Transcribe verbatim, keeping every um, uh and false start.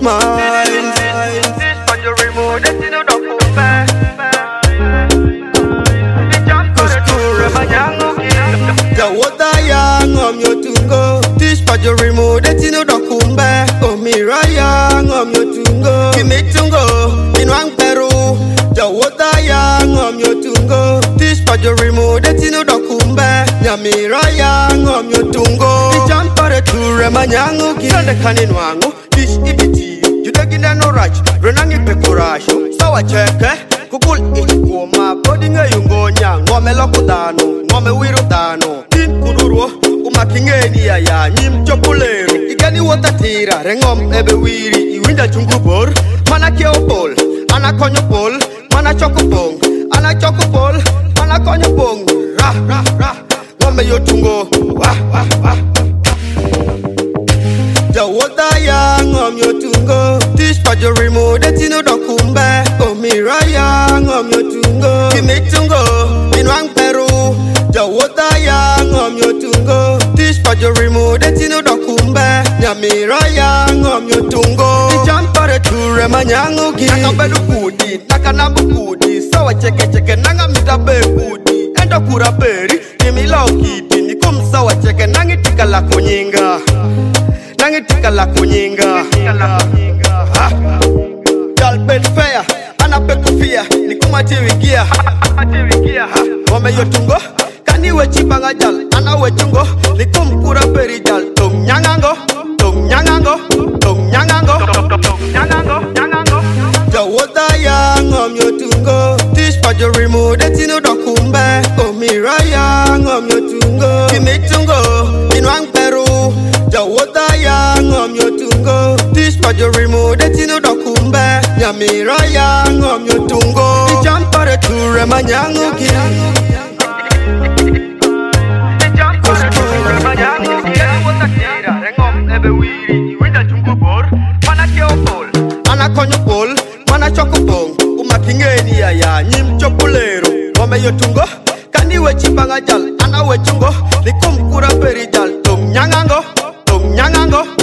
smiles. But you remove the thing you don't come back. The water young on your tungo. This but you remove the thing you don't come back. Oh mira young on your tungo. Give me tungo in one Peru. The water young on your tungo. This but you remove the thing you don't come back. Nyamira young on your tungo. The jumper to remanyango. Kanda kanin wango. This ibiti. You don't get no right. Renangi pekurasho. So I check eh. Kukul ikoma. Bodinga yungonya. Ngome lokudano. Ngome wirutano. Tin kuduro. Umakingeni ya ya. Nyim chopulero. Igani watatira. Rengom ebe wiri. Iwinda chungubor. Mana keopol. Ana konyopol. Mana chokopong. Ana chokopol. Ana konyopong. Ra ra ra. Ngome yotungo. Wah wah wah. The water young on your tungo. This part you remove the tino dokumba. Oh mira young on your tungo. Give me tungo in one Peru. The water young on your tungo. This part you remove the tino dokumba. Nyamira young on your tungo. The jumper to remanyango gi. Nakabelu kudi, nakanabu kudi. Sawa cheke cheke nanga mitabe kudi. Enda kura peri, kimi lao kiti. Nikum sawa cheke nangi tika la kunyinga. Nangi tika la kunyinga. Ha. Jal bed fair, anape kufia. Nikuma tiwi gia. Wame yotungo. Kani we chibanga jal, ana we chungo. Nikum kura peri jal. Tung nyangango, tung nyangango, tung nyangango, tung nyangango, nyangango. The water young on your tungo. This part you remove the tino dokumba. Oh mira young on your tungo. Give me tungo in one Peru. The water young on your tungo. This part you remove the tino dokumba. Nyamira young on your tungo. The jumper to remanyango gi. The jumper to remanyango gi. Watatira rengom ebe wiri. Iwinda chungubor. Mana keopol. Ana konyopol. Mana chokopong. Umakingeni ya ya. Nyim chopulero. Ngome yotungo. Kani we chibanga jal. Ana we chungo. Nikum kura peri jal. Tung nyangango. Tung nyangango.